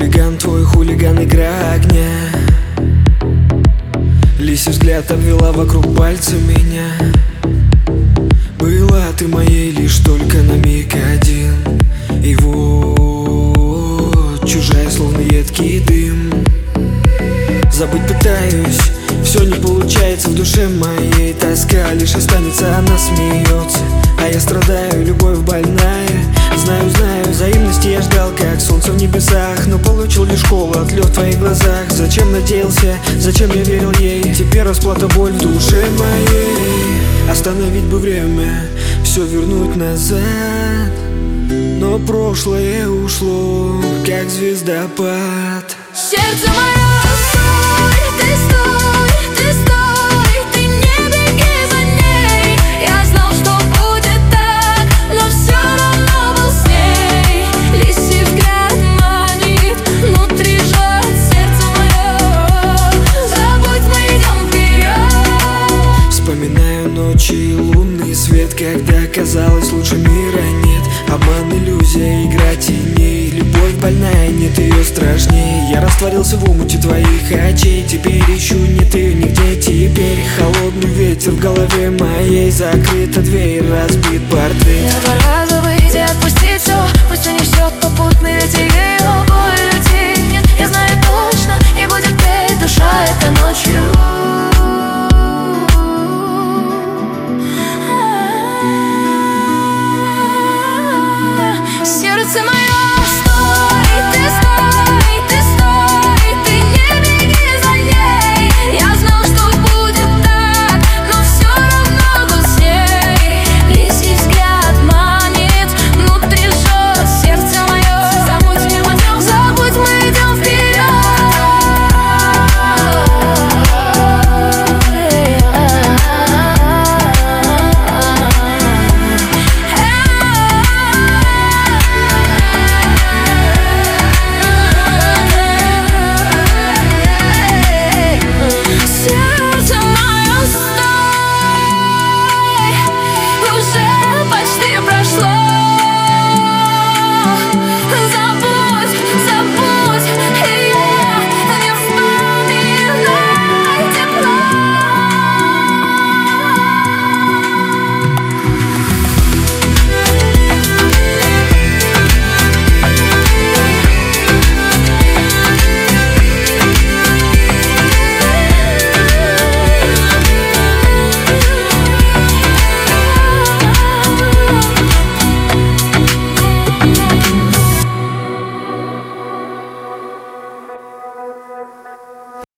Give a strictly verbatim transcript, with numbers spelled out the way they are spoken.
Хулиган твой, хулиган, игра огня. Лисий взгляд обвела вокруг пальца меня. Была ты моей лишь только на миг один. И вот чужая, словно едкий дым. Забыть пытаюсь, все не получается. В душе моей тоска, лишь останется, она смеется. А я страдаю, любовь больная. Знаю, знаю, взаимности я ждал, как солнце в небесах, но получил лишь холод, лед в твоих глазах. Зачем надеялся, зачем я верил ей? Теперь расплата, боль в душе моей. Остановить бы время, все вернуть назад, но прошлое ушло, как звездопад. Сердце мое, стой, ты стой, ты стой, ты не беги за ней. Я знал, что будет так, но все равно был с ней. Лисий взгляд манит, внутри жжет сердце мое. Забудь, мы идем вперед. Вспоминаю ночи и лунный свет, когда казалось, лучше мира нет. Обман, иллюзия, игра теней. Любовь больная, нет ее страшней. Я растворился в омуте твоих очей. Теперь ищу, нет ее нигде теперь. Холодный ветер в голове моей. Закрыта дверь, разбит портрет. Мне пора забыть и отпустить все. Пусть унесет попутный ветер его боль людей. Нет, я знаю точно, не будет петь душа этой ночью. Сердце мое.